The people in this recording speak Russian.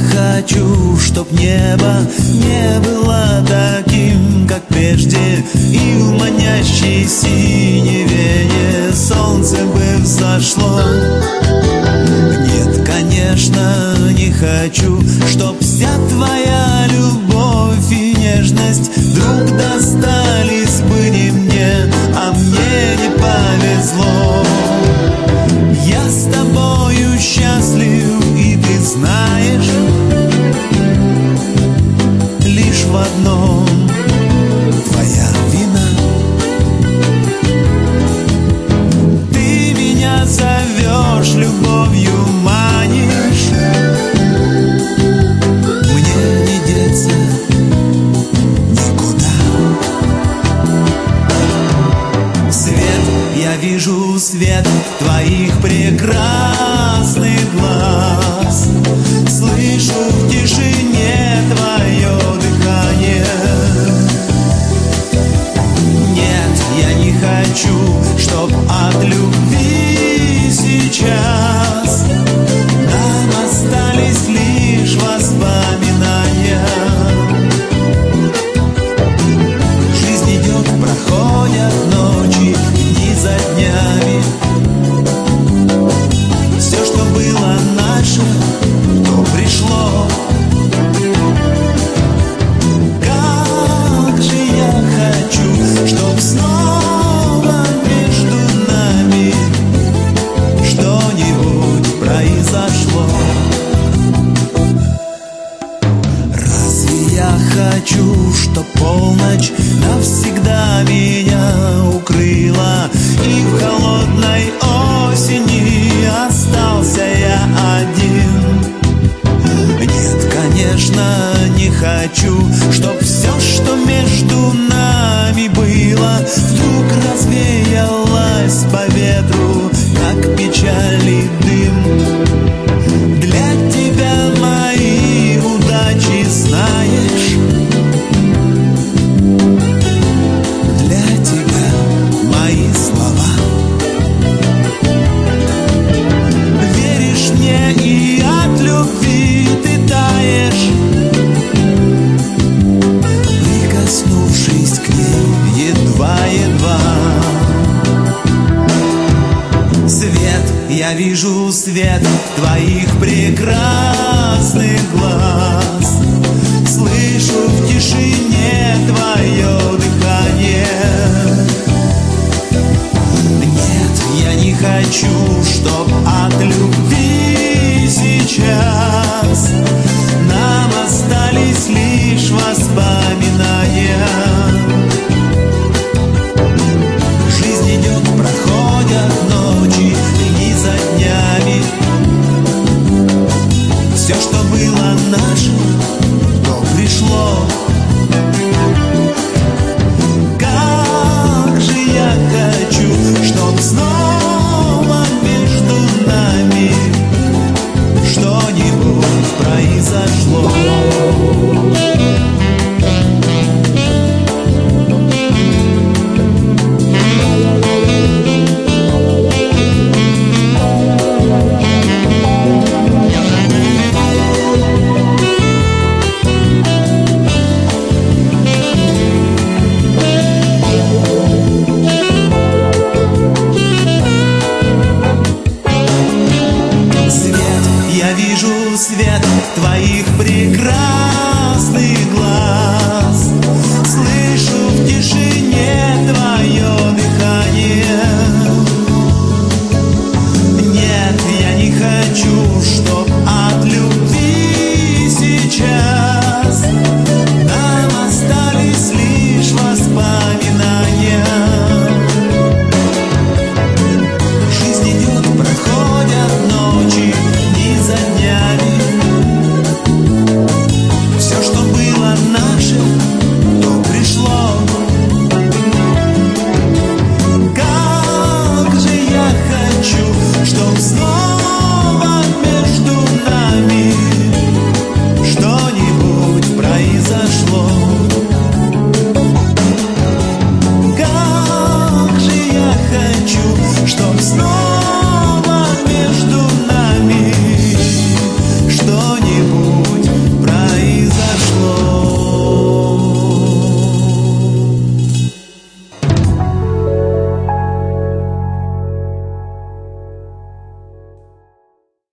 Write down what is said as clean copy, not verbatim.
хочу, чтоб небо не было таким, как прежде, и в манящей синеве солнце бы взошло. Нет, конечно, не хочу, чтоб вся твоя любовь и нежность вдруг достались бы не мне, а мне не повезло. Я с тобою счастлив, и ты знаешь, лишь в одном твоя вина. Ты меня зовешь, любовью манишь, мне не деться никуда. Свет, я вижу свет твоих прекрасных глаз, слышу в тишине твое дыхание. Нет, я не хочу, чтоб от любви сейчас нам остались лишь воспоминания. Жизнь идет, проходят ночи, дни за днями. Все, что было наше, то пришло. Как же я хочу, чтоб снова между нами что-нибудь произошло. Разве я хочу, чтоб полночь навсегда меня укрыла, и в холодной осени остался я один? Нет, конечно, не хочу, чтоб все, что между нами было, вдруг развеялось по ветру, как печальный дым. Для тебя мои удачи, знаешь, для тебя мои слова. Веришь мне, и от любви ты таешь, прикоснувшись к ней едва-едва. Свет, я вижу свет твоих прекрасных глаз, слышу в тишине твое дыхание. Нет, я не хочу, чтоб от любви сейчас нам остались лишь воспоминания. Жизнь идет, проходят ночи, дни за днями. Все, что было наше, то пришло. Как же я хочу, чтоб снова между нами что-нибудь произошло. Свет твоих прекрасных глаз, слышу в тишине твое дыхание. Нет, я не хочу, чтоб от любви сейчас нам остались лишь воспоминания. Жизнь идет, проходят ночи, дни за днями. Все, что было наше, то пришло. Как же я хочу, чтоб снова